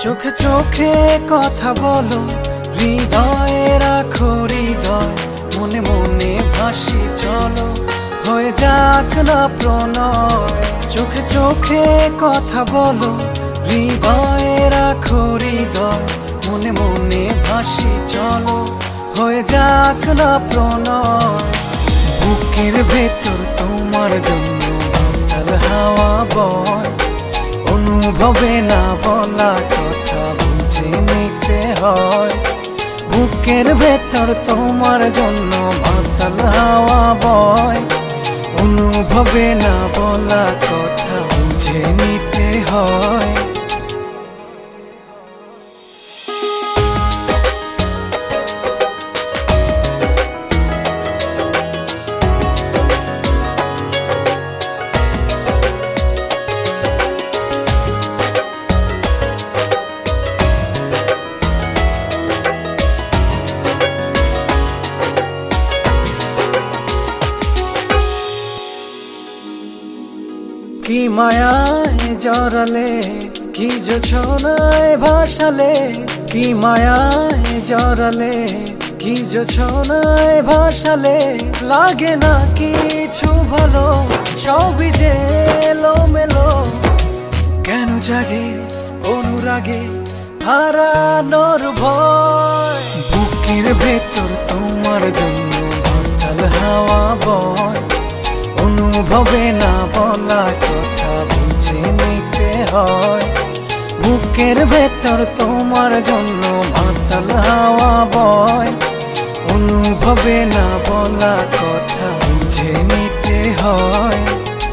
চোখে চোখে কথা বলো, হৃদয়ে রাখো হৃদয়, মনে মনে ভাসি চলো, হয়ে যাক না প্রণয়। চোখে চোখে কথা বলো, হৃদয়ে রাখো হৃদয়, মনে মনে ভাসি চলো, হয়ে যাক না প্রণয়। বুকের ভেতর তোমার জন্য মাতাল হাওয়া বয়, অনুভবে না বলা কথা বুঝে নিতে হয়। বুকের ভেতর তোমার জন্য মাতাল হাওয়া বয়, অনুভবে না বলা কথা বুঝে নিতে হয়। কি মায়ায় জড়ালে, কি জোছনায় ভাসালে, কি মায়ায় জড়ালে, কি জোছনায় ভাসালে, লাগে না কিছু ভালো, সবই যে এলোমেলো। কেন জাগে অনুরাগে হারানোর ভয়, বুকের ভেতর তোমার জন্য মাতাল হাওয়া বয়, অনুভবে না বলা কথা বুঝে নিতে হয়। বুকের ভেতর তোমার জন্য মাতাল হাওয়া বয়, অনুভবে না বলা কথা বুঝে নিতে হয়।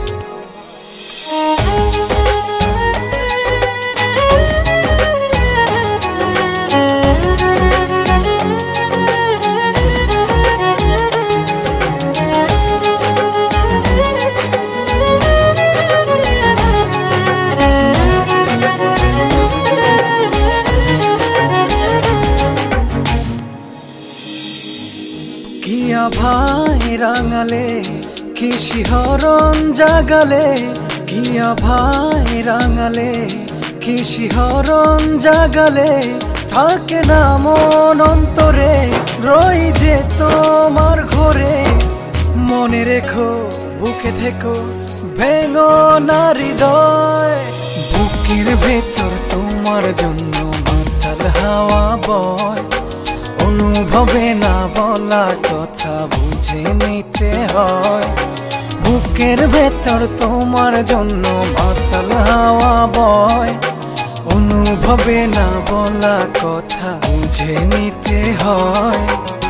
কি আভায় রাঙালে, কি শিহরণ জাগালে, কি আভায় রাঙালে, কি শিহরণ জাগালে, থাকে না মন অন্তরে, রই যে তোমার ঘরে। মনে রেখো বুকে থেকো, ভেঙো না হৃদয়। বুকের ভেতর তোমার জন্য মাতাল হাওয়া বয়, অনুভবে না বলা কথা বুঝে নিতে হয়। বুকের ভেতর তোমার জন্য মাতাল হাওয়া বয়, অনুভবে না বলা কথা বুঝে নিতে হয়।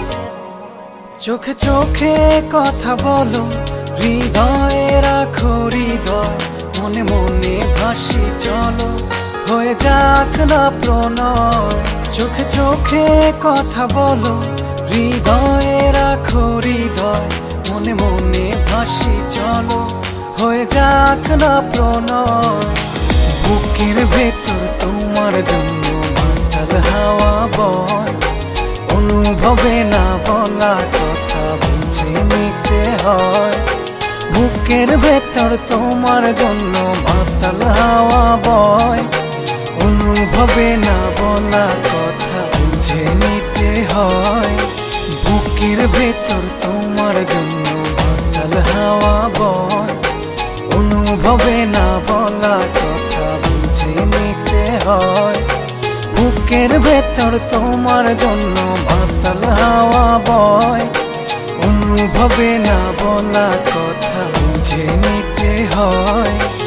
চোখে চোখে কথা বলো, হৃদয়ে রাখো হৃদয়, মনে মনে ভাসি চলো, হয়ে যাক না প্রণয়। চোখে চোখে কথা বলো, হৃদয়ে রাখো হৃদয়, মনে মনে ভাসি চলো, হয়ে যাক না প্রণয়। বুকের ভেতর তোমার জন্য মাতাল হাওয়া বয়, অনুভবে না বলা কথা বুঝে নিতে হয়। বুকের ভেতর তোমার জন্য মাতাল হাওয়া বয়, অনুভবে না বলা কথা বুঝে নিতে হয়। বুকের ভেতর তোমার জন্য মাতাল হাওয়া বয়, অনুভবে না বলা কথা বুঝে নিতে হয়। বুকের ভেতর তোমার জন্য মাতাল হাওয়া বয়, অনুভবে না বলা কথা বুঝে নিতে হয়।